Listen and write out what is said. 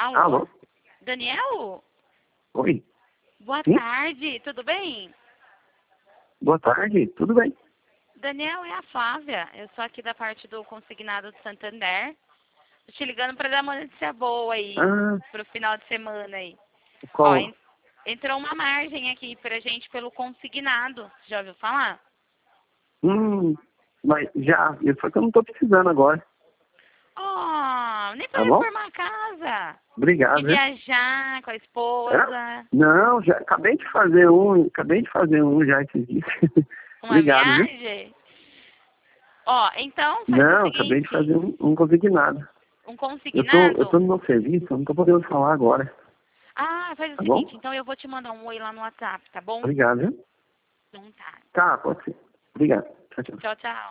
Alô? Alô? Daniel? Oi. Boa Sim? tarde, tudo bem? Boa tarde, tudo bem? Daniel, é a Flávia. Eu sou aqui da parte do Consignado de Santander. Tô te ligando para dar uma notícia boa aí, Ah, pro final de semana aí. Ó, qual? entrou uma margem aqui pra gente pelo Consignado. Já ouviu falar? Mas já, só que eu não tô precisando agora, Oh, nem para tá bom? reformar a casa. E Obrigado, viu? viajar com a É? esposa. Não, já acabei de fazer um já esses dias. Uma Obrigado, viu? viagem. Ó, então faz o Não, acabei de seguinte. fazer um consignado. Um Eu tô consignado? no meu serviço, eu não tô podendo falar agora, Ah, faz o tá seguinte, bom? então eu vou te mandar um oi lá no WhatsApp, tá bom? Obrigado, viu? Então tá. Tá, pode ser. Obrigado. Tchau, tchau. Tchau, tchau.